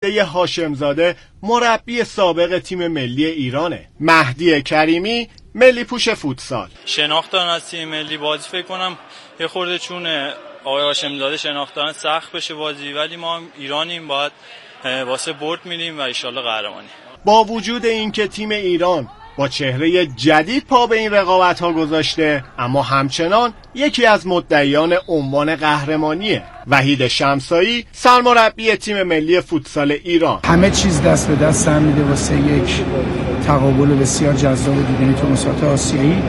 گفته هاشمزاده مربی سابق تیم ملی ایرانه. مهدی کریمی ملی پوش فوتسال. شناخت دارن از تیم ملی بازی، فکر کنم یه خورده چون آقای هاشمزاده شناخت دارن سخت بشه بازی، ولی ما هم ایرانیم، باید واسه برد میدیم و انشالله قهرمانی. با وجود اینکه تیم ایران با چهره جدید پا به این رقابت‌ها گذاشته، اما همچنان یکی از مدعیان عنوان قهرمانیه. وحید شمسایی سرمربی تیم ملی فوتسال ایران. همه چیز دست به دست هم میده واسه یک تقابل بسیار جذاب و دیدنی تو مسابقات آسیایی.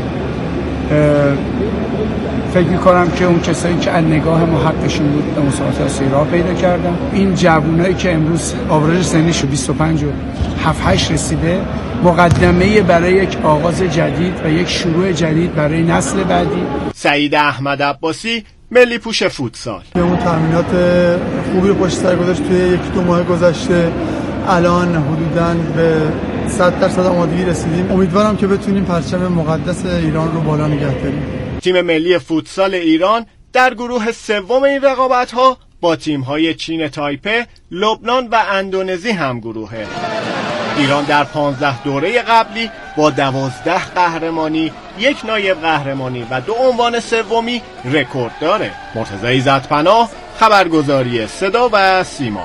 فکر می‌کنم که اون کسایی که از نگاه ما حقشون بود به مسابقات آسیایی راه پیدا کردن. این جوونایی که امروز آورج سنیش 25 و 7-8 رسیده، مقدمه برای یک آغاز جدید و یک شروع جدید برای نسل بعدی. سعید احمد عباسی ملی پوش فوتسال. اون تمرینات خوبی رو پشت سر گذاشت توی 1-2 ماه گذشته، الان حدوداً به 100% آمادگی رسیدیم. امیدوارم که بتونیم پرچم مقدس ایران رو بالا نگه داریم. تیم ملی فوتسال ایران در گروه سوم این رقابت‌ها با تیم‌های چین تایپه، لبنان و اندونزی هم گروهه. ایران در 15 دوره قبلی با 12 قهرمانی، 1 نایب قهرمانی و 2 عنوان سومی رکورد داره. مرتضی عزت‌پناه، خبرگزاری صدا و سیما.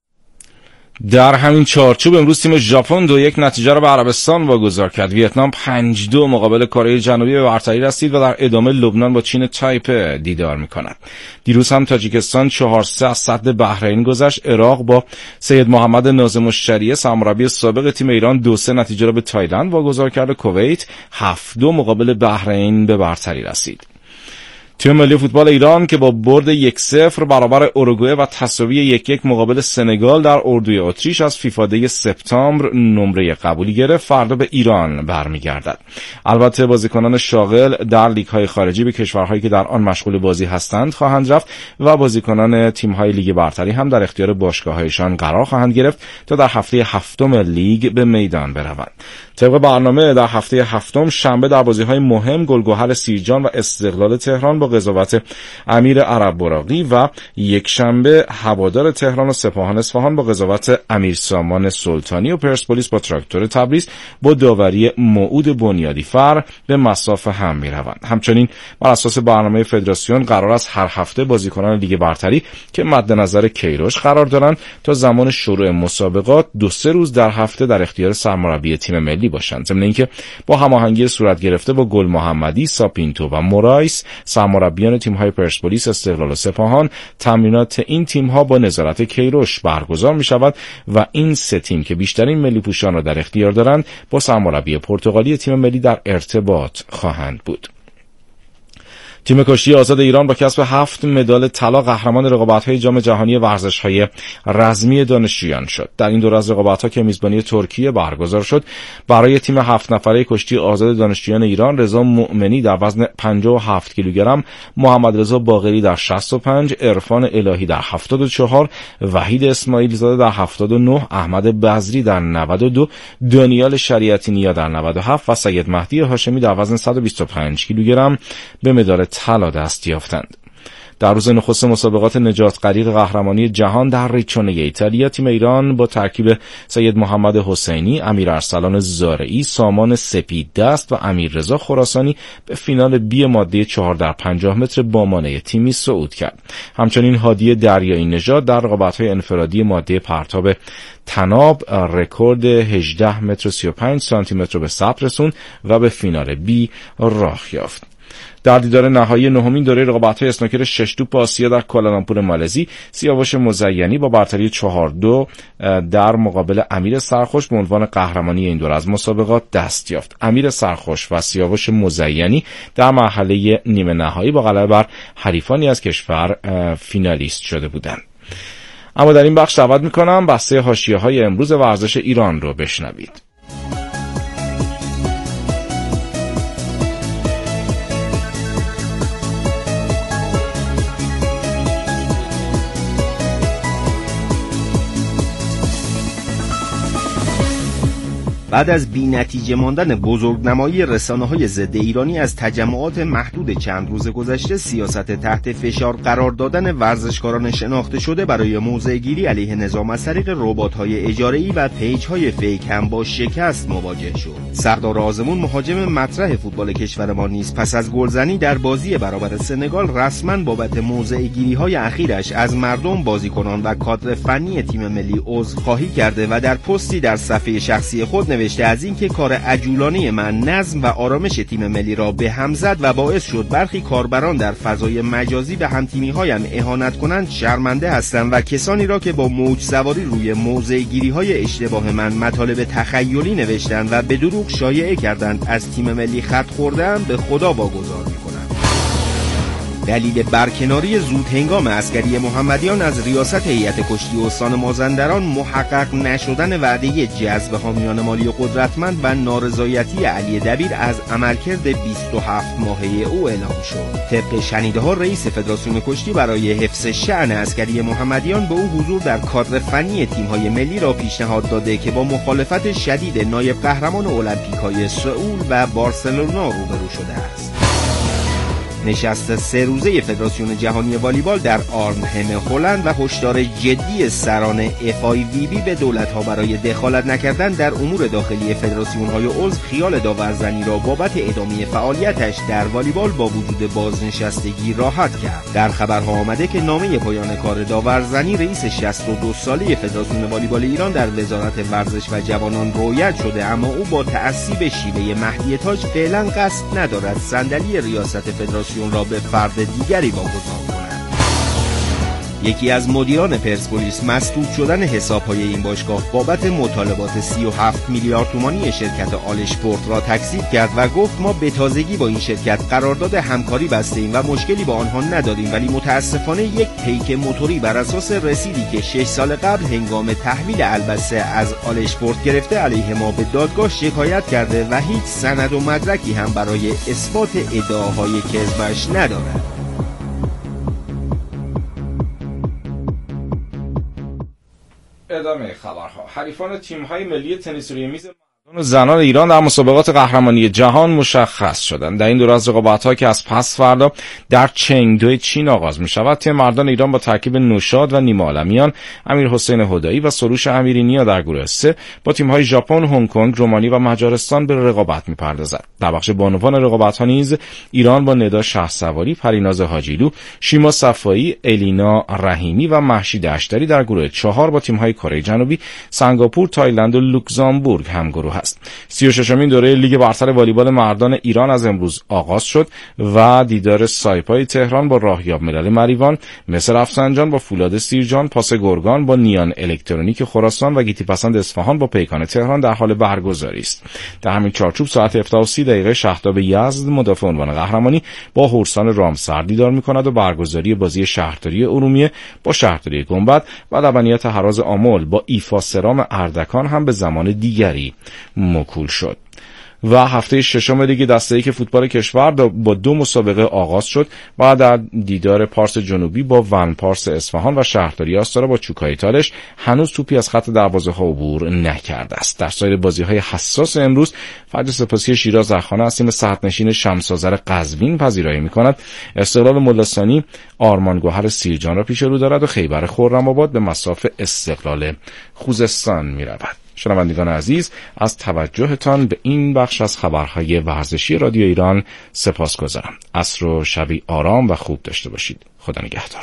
در همین چارچوب امروز تیم ژاپن 2-1 نتیجه را به عربستان واگذار کرد. ویتنام 5-2 مقابل کره جنوبی به برتری رسید و در ادامه لبنان با چین تایپه دیدار می‌کند. دیروز هم تاجیکستان 4-3 از صد بحرین گذشت. عراق با سید محمد ناظم الشریعه سرمربی سابق تیم ایران 2-3 نتیجه را به تایلند واگذار کرد و کویت 7-2 مقابل بحرین به برتری رسید. تیم ملی فوتبال ایران که با برد 1-0 برابر اوروگوئه و تساوی 1-1 مقابل سنگال در اردوی اتریش از فیفا دی سپتامبر نمره قبولی گرفت، فردا به ایران برمیگردد. البته بازیکنان شاغل در لیگ‌های خارجی به کشورهایی که در آن مشغول بازی هستند خواهند رفت و بازیکنان تیم‌های لیگ برتری هم در اختیار باشگاه‌هایشان قرار خواهند گرفت تا در هفته هفتم لیگ به میدان بروند. طبق برنامه در هفته هفتم شنبه در بازی‌های مهم گلگهر سیرجان و استقلال تهران با قضاوت امیر عرب براقی و یک شنبه هوادار تهران و سپاهان اصفهان با قضاوت امیر سامان سلطانی و پرسپولیس با تراکتور تبریز با داوری موعود بنیادی فر به مصاف هم می‌روند. همچنین بر اساس برنامه فدراسیون قرار است هر هفته بازیکنان لیگ برتری که مد نظر کیروش قرار دارند تا زمان شروع مسابقات 2-3 روز در هفته در اختیار سرمربی تیم ملی باشند. ضمن اینکه با هماهنگی صورت گرفته با گل محمدی، ساپینتو و مورایس مربیان تیم‌های پرسپولیس، استقلال و سپاهان، تمرینات این تیم‌ها با نظارت کیروش برگزار می‌شود و این سه تیم که بیشترین ملی پوشان را در اختیار دارند با سرمربی پرتغالی تیم ملی در ارتباط خواهند بود. تیم کشتی آزاد ایران با کسب 7 مدال طلا قهرمان رقابت‌های جام جهانی ورزش‌های رزمی دانشجویان شد. در این دور از رقابت‌ها که میزبانی ترکیه برگزار شد، برای تیم 7 نفره کشتی آزاد دانشجویان ایران رضا مؤمنی در وزن 57 کیلوگرم، محمد رضا باقری در 65، عرفان الهی در 74، وحید اسماعیل زاده در 79، احمد بزری در 92، دانیال شریعتی نیا در 97 و سید مهدی هاشمی در وزن 125 کیلوگرم به مدال طلا دست یافتند. در روز نخست مسابقات نجات غریق قهرمانی جهان در ریچونه ایتالیا تیم ایران با ترکیب سید محمد حسینی، امیر ارسلان زارعی، سامان سپیددست و امیر رضا خراسانی به فینال بی ماده 4x50 متر با مانع تیمی صعود کرد. همچنین هادی دریایی نژاد در رقابت‌های انفرادی ماده پرتاب طناب رکورد 18 متر و 35 سانتی متر به ثبت رسوند و به فینال بی راه یافت. در دیدار نهایی نهمین دوره رقابت‌های اسنوکر 6 توپ آسیا در کوالالامپور مالزی، سیاوش مزینی با برتری 4-2 در مقابل امیر سرخوش به عنوان قهرمانی این دوره از مسابقات دست یافت. امیر سرخوش و سیاوش مزینی در مرحله نیمه نهایی با غلبه بر حریفانی از کشور فینالیست شده بودند. اما در این بخش دعوت می‌کنم بحث حاشیه‌های امروز ورزش ایران رو بشنوید. بعد از بی‌نتیجه ماندن بزرگنمایی رسانه‌های ضد ایرانی از تجمعات محدود چند روز گذشته، سیاست تحت فشار قرار دادن ورزشکاران شناخته شده برای موضع‌گیری علیه نظام از طریق ربات‌های اجاره‌ای و پیج‌های فیک هم با شکست مواجه شد. سردار آزمون، مهاجم مطرح فوتبال کشور ما، نیز پس از گلزنی در بازی برابر سنگال رسما بابت موضع‌گیری‌های اخیرش از مردم، بازیکنان و کادر فنی تیم ملی عذرخواهی کرده و در پستی در صفحه شخصی خود نوشته از اینکه کار عجولانه من نظم و آرامش تیم ملی را به هم زد و باعث شد برخی کاربران در فضای مجازی به هم‌تیمی‌هایم اهانت کنند شرمنده هستم و کسانی را که با موج سواری روی موضع‌گیری‌های اشتباه من مطالب تخیلی نوشتند و به دروغ شایعه کردند از تیم ملی خط خورده‌ام به خدا واگذار می‌کنم. دلیل برکناری زود هنگام عسکری محمدیان از ریاست هیئت کشتی استان مازندران محقق نشدن وعده جذب حامیان مالی قدرتمند و نارضایتی علی دبیر از عملکرد 27 ماهه او اعلام شد. طبق شنیده‌ها رئیس فدراسیون کشتی برای حفظ شأن عسکری محمدیان به او حضور در کادر فنی تیم‌های ملی را پیشنهاد داده که با مخالفت شدید نایب قهرمان المپیک‌های سئول و بارسلونا روبرو شده است. نشست 3 روزه فدراسیون جهانی والیبال در آرنهم هلند و هشدار جدی سران FIVB به دولت‌ها برای دخالت نکردن در امور داخلی فدراسیون‌های عضو خیال داورزنی را بابت ادامه فعالیتش در والیبال با وجود بازنشستگی راحت کرد. در خبرها آمده که نامه پایان کار داورزنی رئیس 62 ساله فدراسیون والیبال ایران در وزارت ورزش و جوانان رویت شده، اما او با تعصیب شیوه مهدی تاج فعلا قصد ندارد صندلی ریاست فدراسیون را به فرد دیگری واگذار کند. یکی از مدیران پرسپولیس مسدود شدن حساب‌های این باشگاه بابت مطالبات 37 میلیارد تومانی شرکت آلشپورت را تکذیب کرد و گفت ما به تازگی با این شرکت قرارداد همکاری بسته‌ایم و مشکلی با آنها نداریم، ولی متاسفانه یک پیک موتوری بر اساس رسیدی که 6 سال قبل هنگام تحویل البسه از آلشپورت گرفته علیه ما به دادگاه شکایت کرده و هیچ سند و مدرکی هم برای اثبات ادعاهای کذبش ندارد. ادامه خبرها. حریفان تیم‌های ملی تنیس روی میز مردان و زنان ایران در مسابقات قهرمانی جهان مشخص شدند. در این دور از رقابت‌ها که از پس فردا در چنگدو چین آغاز می‌شود، تیم مردان ایران با ترکیب نوشاد و نیما عالمیان، امیرحسین هدایی و سروش امیرینیا در گروه 3 با تیم‌های ژاپن، هنگ کنگ، رومانی و مجارستان به رقابت می‌پردازد. در بخش بانوان رقابت‌ها نیز ایران با ندا شهسواری، پریناز حاجیلو، شیما صفایی، الینا رحیمی و مهشید اشتری در گروه 4 با تیم‌های کره جنوبی، سنگاپور، تایلند و لوکزامبورگ همگروه است. 36مین دوره لیگ برتر والیبال مردان ایران از امروز آغاز شد و دیدار سایپای تهران با راهیاب ملال مریوان، مصر رفسنجان با فولاد سیرجان، پاس گرگان با نیان الکترونیک خراسان و گیتی پسند اصفهان با پیکان تهران در حال برگزاری است. در همین چارچوب ساعت 17:30 شهداب یزد مدافع عنوان قهرمانی با هورسان رامسر دیدار می‌کند و برگزاری بازی شهرداری ارومیه با شهرداری گنبد و لبنیات هراز آمل با ایفا سرام اردکان هم به زمان دیگری موکول شد. و هفته ششم لیگ دسته یک فوتبال کشور با 2 مسابقه آغاز شد و در دیدار پارس جنوبی با ون پارس اصفهان و شهرداری آستارا با چوکای تالش هنوز توپی از خط دروازه ها عبور نکرده است. در سایر بازی های حساس امروز فجر سپاسی شیراز در خانه اسیم صحت‌نشین شمس آذر قزوین پذیرایی می‌کند. استقلال ملاسانی آرمان گوهر سیرجان را پیش رو دارد و خیبر خرم‌آباد به مصاف استقلال خوزستان می‌رود. شنوندگان عزیز، از توجهتان به این بخش از خبرهای ورزشی رادیو ایران سپاسگزارم. عصر و شبی آرام و خوب داشته باشید. خدا نگهدار.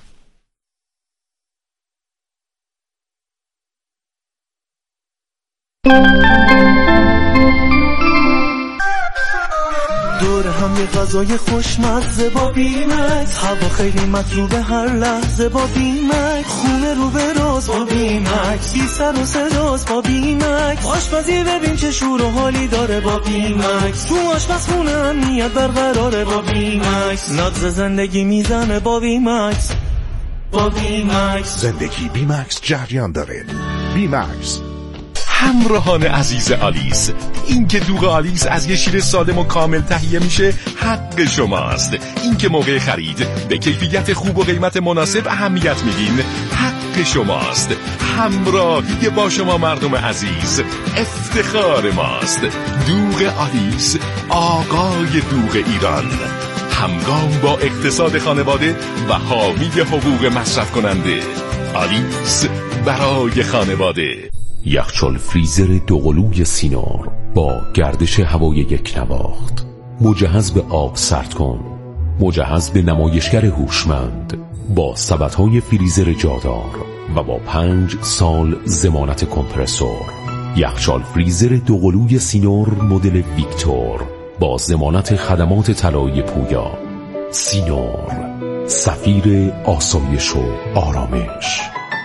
دور هم یه غذای خوشمزه با بیمکس، هوا خیلی مطلوبه هر لحظه با بیمکس، خونه رو به راز با بیمکس، بی سر و صداست با بیمکس، آشپزی ببین چه شور و حالی داره با بیمکس، تو آشپزخونه امنیت برقراره با بیمکس، نبض زندگی میزنه با بیمکس، با بیمکس، زندگی بیمکس جریان داره. بیمکس. همراهان عزیز آلیس، این که دوغ آلیس از یه شیر سالم و کامل تهیه میشه حق شماست. این که موقع خرید به کیفیت خوب و قیمت مناسب اهمیت میدین حق شماست. همراهی با شما مردم عزیز افتخار ماست. دوغ آلیس، آقای دوغ ایران، همگام با اقتصاد خانواده و حامی حقوق مصرف کننده. آلیس برای خانواده. یخچال فریزر دوقلوی سینار با گردش هوای یک نواخت، مجهز به آب سرد کن، مجهز به نمایشگر هوشمند با سبدهای فریزر جادار و با 5 سال ضمانت کمپرسور. یخچال فریزر دوقلوی سینار مدل ویکتور با ضمانت خدمات طلایی پویا. سینار، سفیر آسایش و آرامش.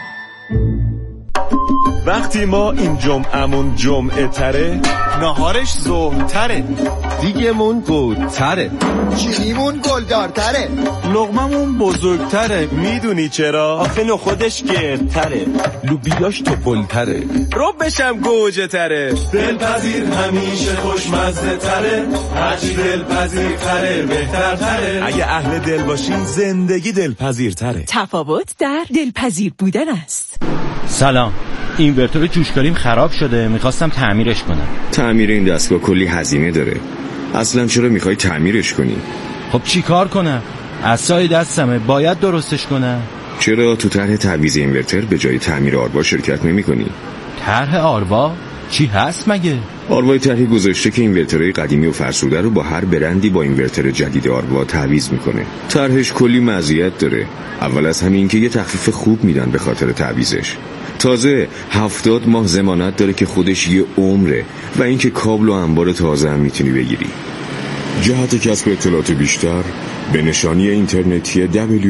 وقتی ما این جمعمون جمعه تره، نهارش ظهرتره، دیگمون گودتره، چینیمون گلدارتره، لقممون بزرگتره. میدونی چرا؟ آخه نخودش گردتره، لوبیاش تو بلتره، ربشم گوجه تره. دلپذیر همیشه خوشمزه تره، هرچی دلپذیر تره بهتر تره. اگه اهل دل باشین زندگی دلپذیر تره. تفاوت در دلپذیر بودن است. سلام، اینورتور جوشکاریم خراب شده، میخواستم تعمیرش کنم. تعمیر این دستگاه کلی هزینه داره. اصلا چرا میخوای تعمیرش کنی؟ خب چی کار کنم؟ عصای دستمه، باید درستش کنم. چرا تو طرح تعویض اینورتر به جای تعمیر آروا شرکت نمی کنی؟ طرح آروا؟ چی هست مگه؟ آروای طرحی گذاشته که اینورترهای قدیمی و فرسوده رو با هر برندی با اینورتر جدید آروا تعویض میکنه. طرحش کلی مزیت داره. اول از همین که یه تخفیف خوب میدن به خاطر تعویضش. تازه 70 ماه ضمانت داره که خودش یه عمره و اینکه کابل و انبار تازه هم میتونی بگیری. جهت کسب اطلاعات بیشتر به نشانی اینترنتی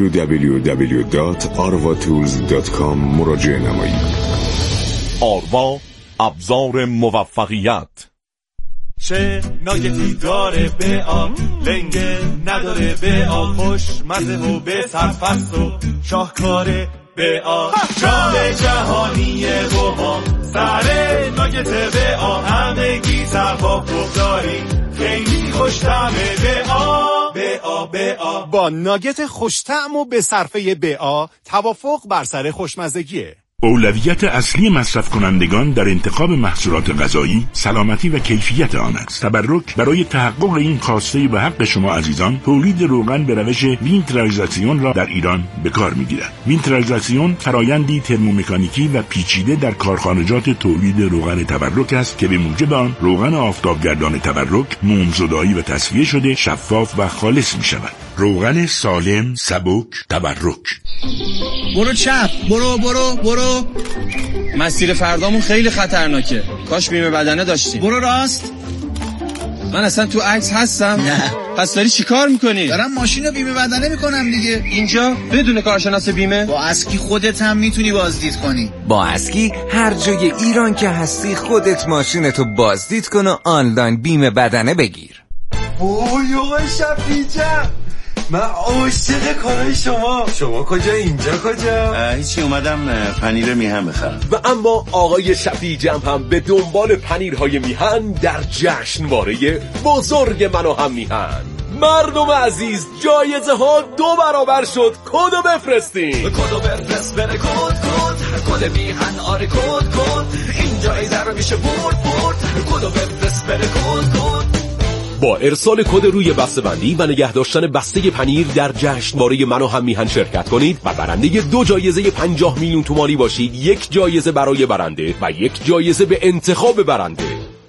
www.arvatools.com مراجعه نمایید. آروا، ابزار موفقیت. چه ناگهی داره به آب، لنگه نداره به آب، خوشمزه و به سرفست و شاهکاره به آب. جام جهانی قوام سر ناگهت به آب، همگی توافق داریم خیلی خوش‌طعمه به آب، به آب، به آب. با ناگهت خوش‌طعم و به صرفه به آب توافق بر سر خوشمزگیه. اولویت اصلی مصرف کنندگان در انتخاب محصولات غذایی سلامتی و کیفیت آن است. تبرک برای تحقق این خواسته به حق شما عزیزان، تولید روغن به روش وینترالایزاسیون را در ایران به کار می‌گیرد. وینترالایزاسیون فرایندی ترمومکانیکی و پیچیده در کارخانجات تولید روغن تبرک است که به موجب آن روغن آفتابگردان تبرک مومزدایی و تصفیه شده شفاف و خالص می‌شود. روغن سالم، سبک، تبرک. برو چپ، برو مسیر فردامون خیلی خطرناکه، کاش بیمه بدنه داشتیم. برو راست. من اصلا تو عکس هستم؟ نه. پس داری چی کار میکنی؟ دارم ماشین رو بیمه بدنه میکنم دیگه. اینجا بدون کارشناس بیمه؟ با اسکی خودت هم میتونی بازدید کنی. با اسکی هر جای ایران که هستی خودت ماشینتو بازدید کن و آنلاین بیمه بدنه بگیر. اوه آقای شفیع‌جان، من عاشق کارهای شما کجا اینجا کجا؟ هیچی، اومدم پنیر میهن بخرم. و اما آقای شفیع‌جان هم به دنبال پنیرهای میهن در جشنواره بزرگ من و هم میهن. مردم عزیز، جایزه ها 2 برابر شد. کدو بفرستین. کدو بفرست بره کد میهن آره کد این جایزه رو میشه برد کدو بفرست بره کد. با ارسال کد روی بسته‌بندی و نگه داشتن بسته پنیر در جشنواره من و هم میهن شرکت کنید و برنده 2 جایزه 50 میلیون تومانی باشید. 1 جایزه برای برنده و 1 جایزه به انتخاب برنده.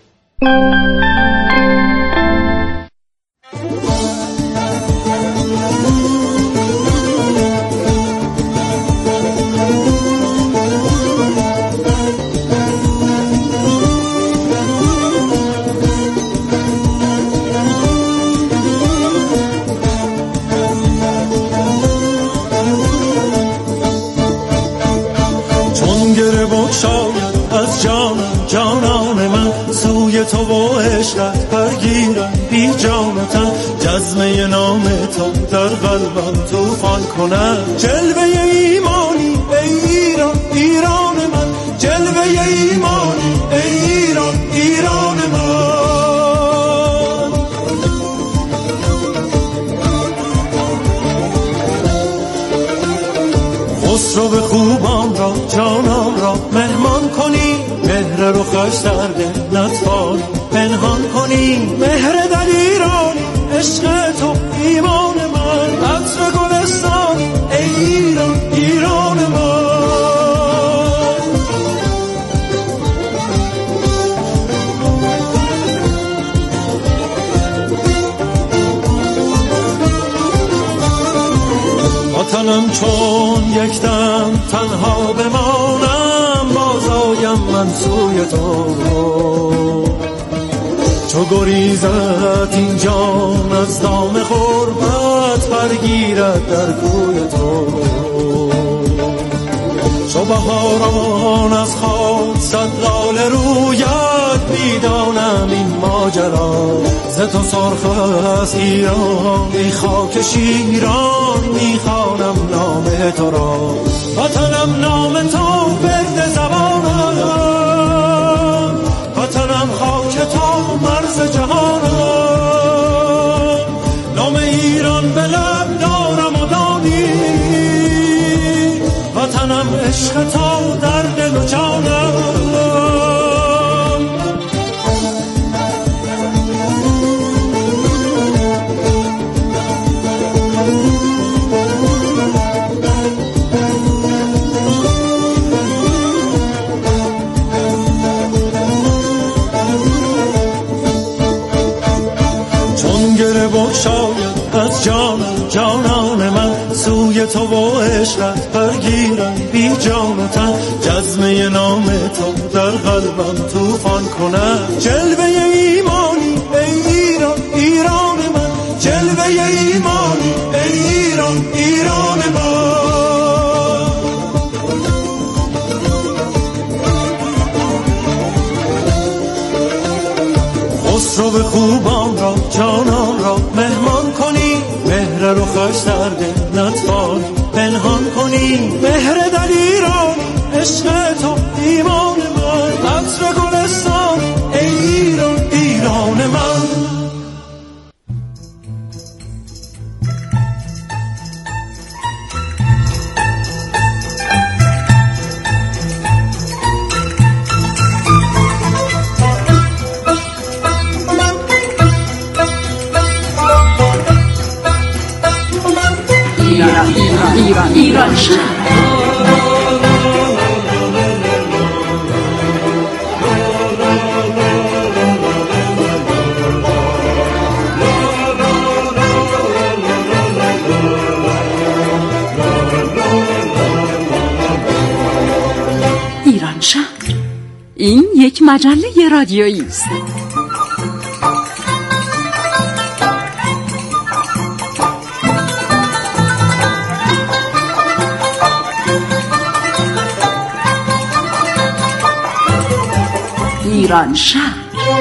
از جانان من سوی تو و عشقت برگیرم بی جان و تن، جزمه نام تو در قلبم توفان کنم. جلوه ایمانی ای ایران ایران من، جلوه ایمانی ای ایران ایران من. خسرو به خوبان را جانان را مهر رخش در دل نتوانی پنهان کنی، مهر در ایران عشق تو ایمان من، عطر گلستان ای ایران ایران من. وطنم چون یک دم تنها بمانم، بازایم من سوی تو، چو گریزت این جان از دام غربت برگیرد در کوی تو، چو بهاران از خاک صد لاله رویت میدانم این ماجرا، ز تو سرخ است ایران ای خاک شیران، میخوانم نام تو را، وطنم نام تو برد زبانم، وطنم خاک تو مرز جهانم، نام ایران به لب دارم و دانی، وطنم عشق تو در دل و جانم. بخشاید از جانان من، سوی تو و عشقت برگیرم بی جان و تن، جزمه نام تو در قلبم توفان کند، جلوه ایمانی ای ایران ایران من، جلوه ایمانی ای ایران ایران من. خسرو به خوبان را جانان را مهمان کنی، مهر رخش در دل نتوانی پنهان کنی، مهر در ایران عشق تو ایمان من، عطر گلستان ای ایران ایران من. ایران شهر. ایران شهر این یک مجله رادیویی است. ایران شهر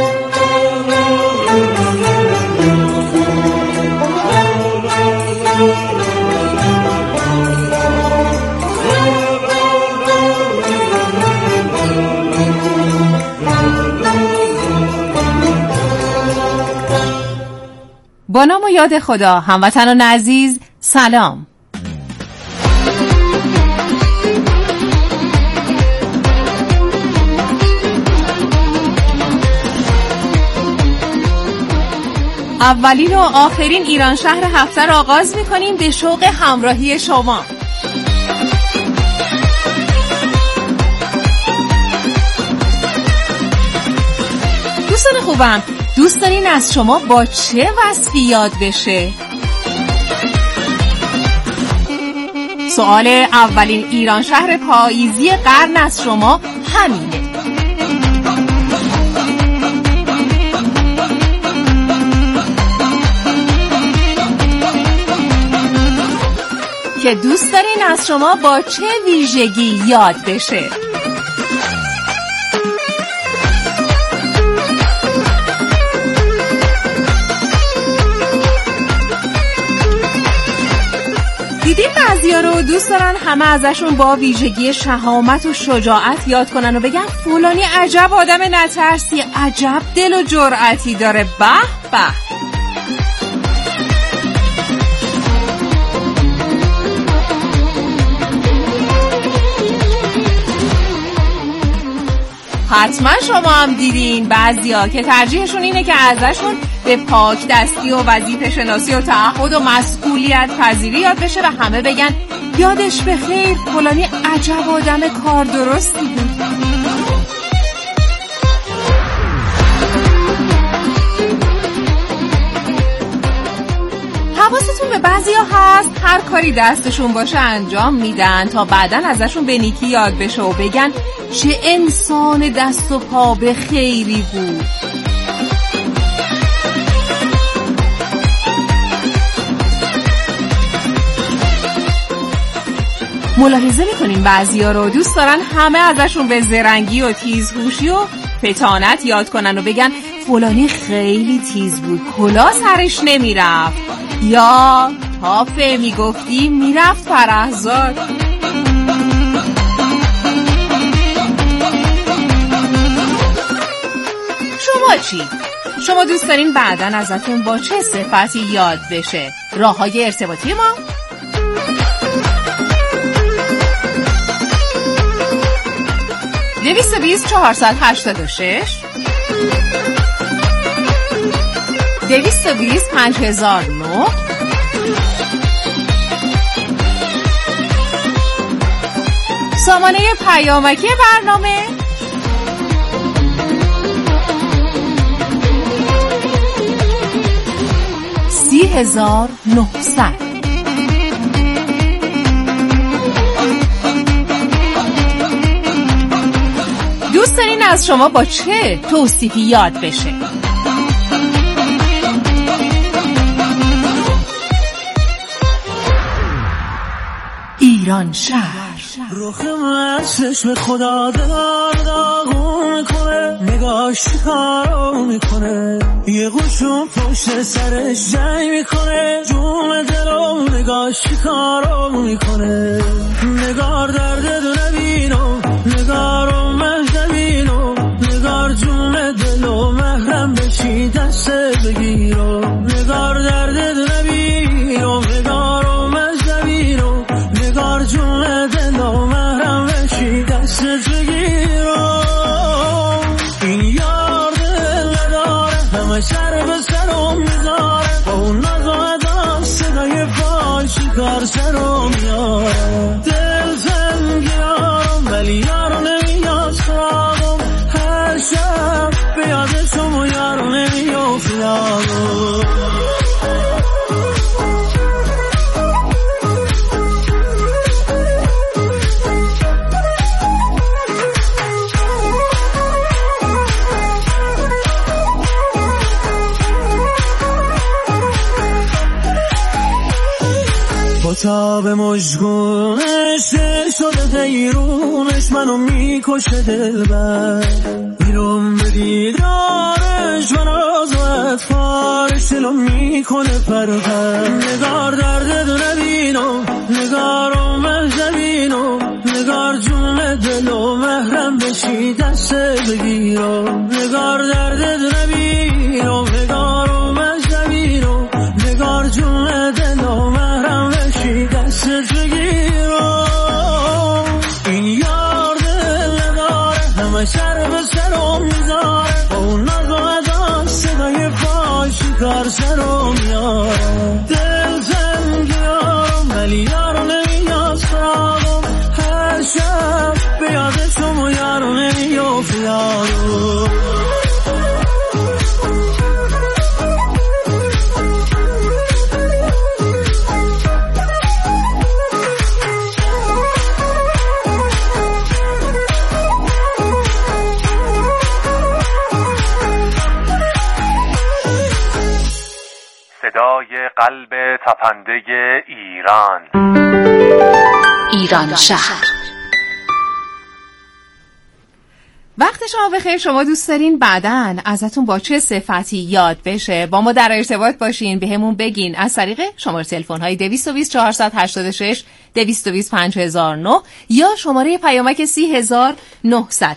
با نام و یاد خدا، هموطنان عزیز سلام. اولین و آخرین ایران شهر هفته را آغاز می‌کنیم به شوق همراهی شما. دوستان خوبم، دوست دارین از شما با چه وصفی یاد بشه؟ سوال اولین ایران شهر پاییزی قرن از شما همینه. که دوست دارین از شما با چه ویژگی یاد بشه؟ دیدین بعضیا رو دوست دارن همه ازشون با ویژگی شهامت و شجاعت یاد کنن و بگن فلانی عجب آدم نترسی، عجب دل و جرأتی داره، به به. حتما شما هم دیدین بعضیا که ترجیحشون اینه که ازشون به پاک دستی و وظیفه شناسی و تعهد و مسئولیت پذیری یاد بشه و همه بگن یادش بخیر فلانی عجب آدم کار درستی بود. حواستون به بعضیا هست هر کاری دستشون باشه انجام میدن تا بعدن ازشون به نیکی یاد بشه و بگن چه انسان دست و پا به خیری بود. ملاحظه میکنین بعضیا رو دوست دارن همه ازشون به زرنگی و تیزهوشی و فطانت یاد کنن و بگن فلانی خیلی تیز بود کلا سرش نمیرفت، یا تافه میگفتی میرفت فرهزاد. شما چی؟ شما دوست دارین بعدن ازتون با چه صفتی یاد بشه؟ راههای ارتباطی ما 220 486 220 5009 سامانه پیامکی برنامه 30900. دوست دارین از شما با چه توصیفی یاد بشه؟ ایران شهر. رخ من چشم خدا داغون میکنه، نگاش کارو میکنه، یه گوشون پشت سرش جنگ میکنه، جون دلو نگاش کارو میکنه. نگار درد دو نبینو، نگارو مهدبینو، نگار جون دلو محرم بشی دست بگیرو. نگار درد دو نبینو، نگارو مهدبینو، نگار جون دلو محرم بشی دست بگیرو. این یار دل نداره همه سر به سرم میذاره، با اون نزاده صدای پاشی کار سرم میاره. دل زنگیارم ولی یارو نمیاد سراغم، هر شب به یادشم و یارو نمیافتادم. تاب مشگونش شده دیرونش منو میکشه دلبر، بیرون به دیدارش من از اطفارش دلو میکنه پرپر. نگار درد دو نبینو، نگارو مهدبینو، نگار جون دلو محرم بشی دست بگیرو. نگار درد دو نبینو، نگارو مهدبینو، نگار جون دلو محرم بشی دست بگیرو. این یار دل نداره همه سر به سرم میذاره، با اون نزاده صدای پاشی کار سرم میاره. دل زنگیارم ولی یارو نمیاد سراغم، هر شب به یادشم و یارو نمیافتادم. صدای قلب تپنده ایران. ایران شهر. وقت شما بخیر. شما دوست دارین بعدن ازتون با چه صفتی یاد بشه؟ با ما در ارتباط باشین، به همون بگین از طریق شماره تلفن های 220 486 220 5009 یا شماره پیامک 30900.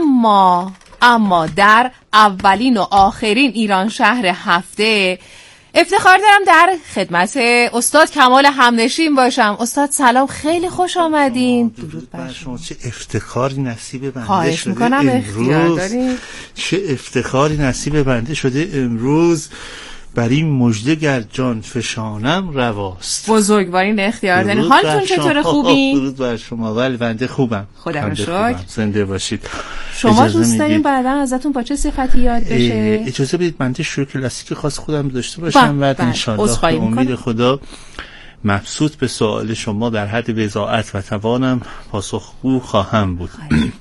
اما در اولین و آخرین ایران شهر هفته افتخار دارم در خدمت استاد کمال همنشین باشم. استاد سلام، خیلی خوش آمدین. درود بر شما. چه افتخاری نصیب بنده خواهش شده میکنم، اختیار دارین. چه افتخاری نصیب بنده شده امروز، بر این مژده جان فشانم رواست. بزرگوارین اختیار دارین. حالتون چطوره؟ خوبی؟ درود بر شما. ولی بنده خوبم، خدا رو شکر. زنده باشید. شما دوست دارین بعدا ازتون با چه صفتی یاد بشه؟ اجازه بدید بنده شروع کلاسیک خاص خودم داشته باشم و انشالله به امید خدا مبسوط به سوال شما در حد بضاعت و توانم پاسخگو خواهم بود.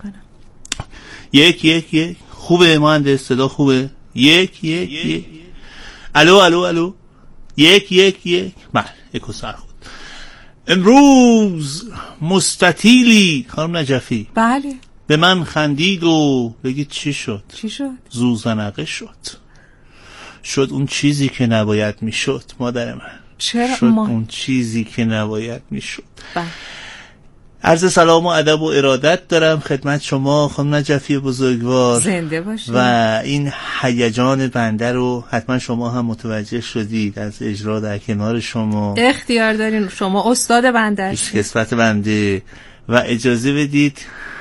یک خوبه مهندس؟ صدا خوبه؟ یک الو یک بله، اکو سر خود. امروز مستطیلی خانم نجفی بله به من خندید و بگید چی شد؟ زوزنقه شد اون چیزی که نباید میشد مادر من. چرا؟ شد اون چیزی که نباید میشد. عرض سلام و ادب و ارادت دارم خدمت شما خانم نجفی بزرگوار. زنده باشید. و این هیجان بنده رو حتما شما هم متوجه شدید از اجرا در کنار شما. اختیار دارین، شما استاد بنده هستید. کسبت بنده. و اجازه بدید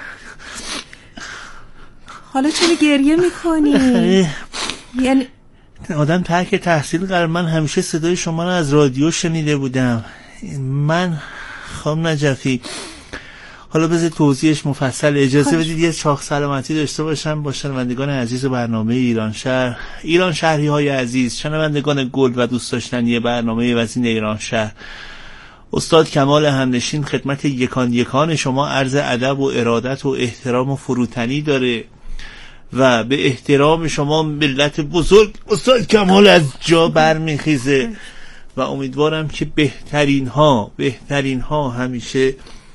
حالا چرا گریه میکنی؟ یعنی آدم ترک تحصیل قرار. من همیشه صدای شما رو از رادیو شنیده بودم. من خانم نجفی حالا بذار توضیحش مفصل. اجازه بدید یه چاق سلامتی داشته باشم با شنوندگان عزیز برنامه ایران شهری های عزیز، شنوندگان گل و دوست داشتنی برنامه وزین ایران شهر. استاد کمال همنشین خدمت یکان شما عرض ادب و ارادت و احترام و فروتنی داره و به احترام شما ملت بزرگ استاد کمال از جا برمیخیزه و امیدوارم که بهترین ها همیشه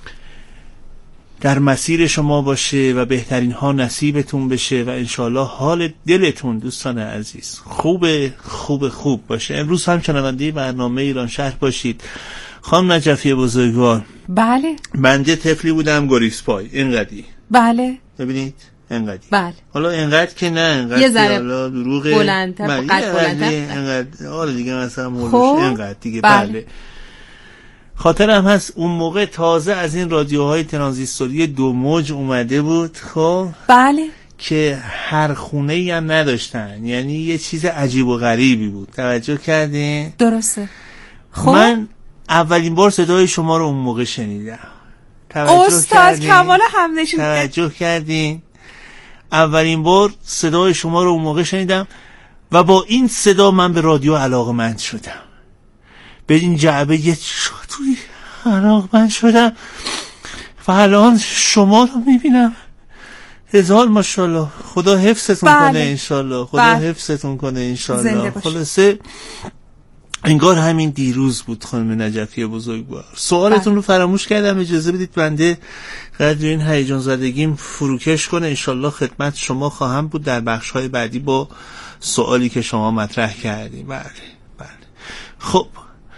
در مسیر شما باشه و بهترین ها نصیبتون بشه و انشالله حال دلتون دوستان عزیز خوب باشه. امروز هم شنونده برنامه ایران شهر باشید. خانم نجفی بزرگوار بله بنده طفلی بودم گریزپای اینقدی. بله ببینید اینقدی. بله حالا اینقدر که نه اینقدر یه ذره دروغه بلندتر اینقدر حالا دیگه مثلا اینقدر دیگه. بله خاطرم هست اون موقع تازه از این رادیوهای ترانزیستوری 2 موج اومده بود. خب بله که هر خونه‌ای هم نداشتن، یعنی یه چیز عجیب و غریبی بود. توجه کردین؟ درسته. خب من اولین بار صدای شما رو اون موقع شنیدم. استاد کمال همنشین. توجه کردین؟ اولین بار صدای شما رو اون موقع شنیدم و با این صدا من به رادیو علاقه‌مند شدم. به این جعبه یه شادوی علاقه‌مند شدم و الان شما رو میبینم. هزار ماشاءالله. خدا حفظتون کنه انشالله. خدا حفظتون کنه انشالله. خلاصه انگار همین دیروز بود خانم نجفی بزرگوار. سوالتون رو فراموش کردم، اجازه بدید بنده قدر این هیجان زدگیم فروکش کنه. انشالله خدمت شما خواهم بود در بخش‌های بعدی با سوالی که شما مطرح کردیم. بله خب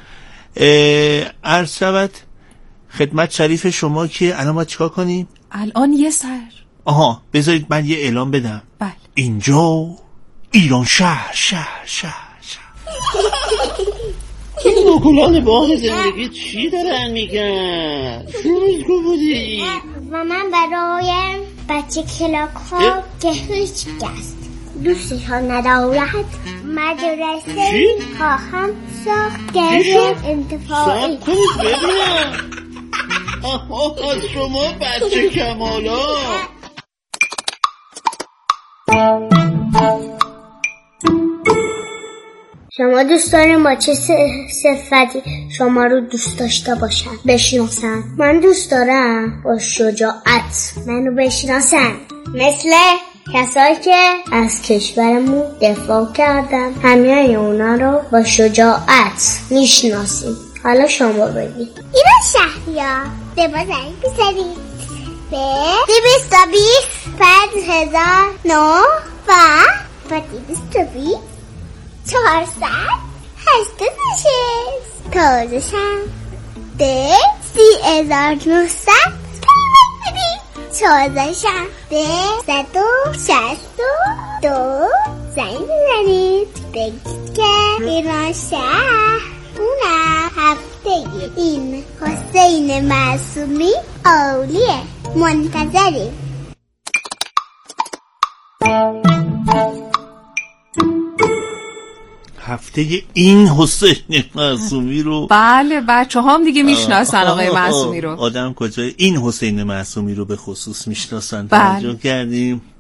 عرض شود خدمت شریف شما که الان ما چیکار کنیم؟ الان یه سر بذارید من یه اعلام بدم. بله اینجا ایران شهر. این نکلان باغ زندگی چی دارن میگن؟ شروع بودی؟ و من برای بچه کلاک ها که هیچ کس دوستشان ندارد مدرسه خواهم ساخت در انتفاعی. ساخت کنید ببینم. از شما بچه کمالا. شما دوست داریم با چه صفتی شما رو دوست داشته باشن بشناسن؟ من دوست دارم با شجاعت منو بشناسن، مثل کسایی که از کشورمون دفاع کردن. همه اونا رو با شجاعت میشناسیم. حالا شما بگید. ایران شهریا دبا زنگ بزنید به 220 5009 و 220 486 تازشم به 3900 تازشم به 162 زنگ بزنید هفتگی که ایران شهر، اونم هفتگی این حسین معصومی اولیه. منتظریم. هفته این حسین معصومی رو بله بچه هم دیگه میشناسن آقای معصومی رو. آدم کجای این حسین معصومی رو به خصوص میشناسن. بله. توجه کردیم.